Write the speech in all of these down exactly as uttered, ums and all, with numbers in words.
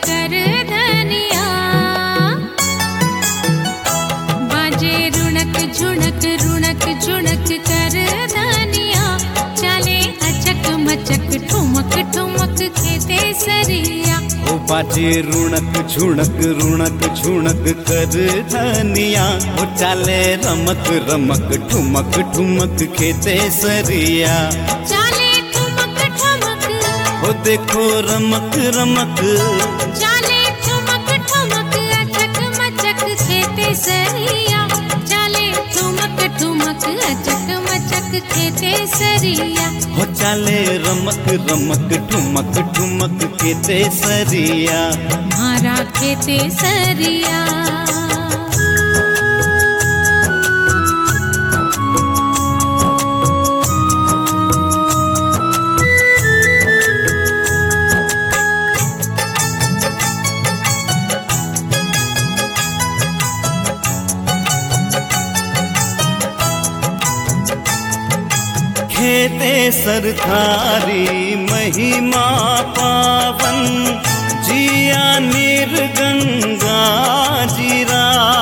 कर धनिया। बाजे रुणक झुणक रुणक झुणक कर धनिया। चले अचक मचक ठुमक ठुमक खेते सरिया। ओ बाजे रुणक झुणक रुणक झुणक कर धनिया। ओ चाले रमक रमक ठुमक ठुमक खेते सरिया। चाले ठुमक ठुमक ओ देखो रमक रमक। चाले ठुमक ठुमक अचक मचक खेते सरिया। चाले ठुमक ठुमक अचक मचक खेते सरिया। हो चाले रमक रमक ठुमक ठुमक खेते सरिया। मारा खेते सरिया। खेते सरथारी महिमा पावन। जिया निर्गंगा जीरा।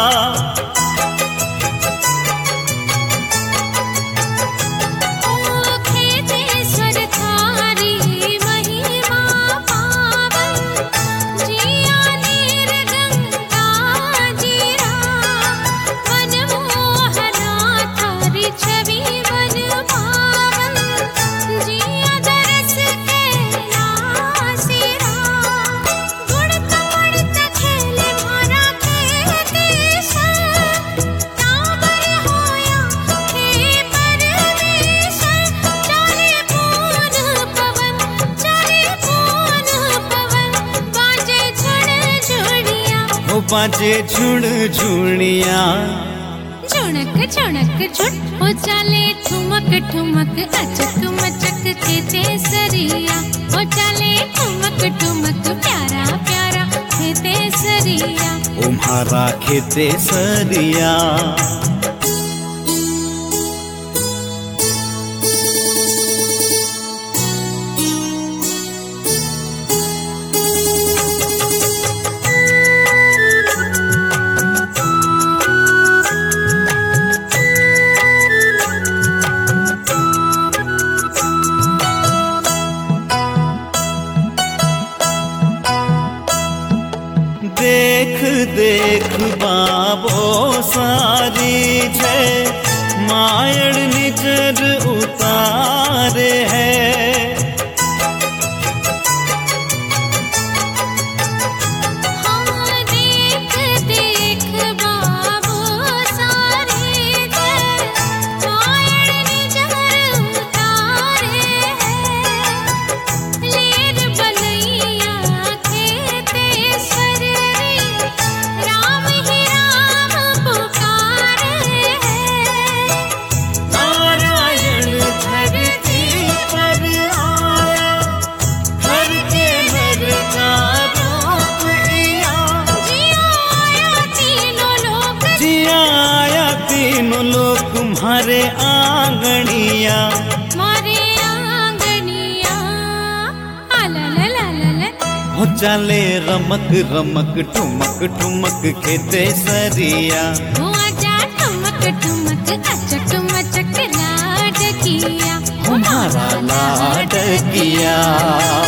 बाजे झुण झुणिया। झुणक झुणक झुट हो चाले ठुमक ठुमक अचक मचक खेते सरिया। हो चाले ठुमक ठुमक प्यारा प्यारा खेते सरिया। तुम्हारा खेते सरिया। देख देख बाबो सारी जय। मायड़ निजर उतारे है। हाँ देख देख बाबो सारी जय। मायड़ निजर उतारे है। लेर बलैया खेते राम ही राम पुकारे है। नारायण धरती पर आया। घर के नर का रूप लिया। जिया आया तीनों लोक। जिया आया तीनों लोक तुम्हारे आंगनिया। मारे आंगनिया। आललललल। हो चाले रमक रमक ठुमक ठुमक खेते सरिया। हो आजा ठुमक ठुमक अचक मचक लाड किया। हमारा लाड किया।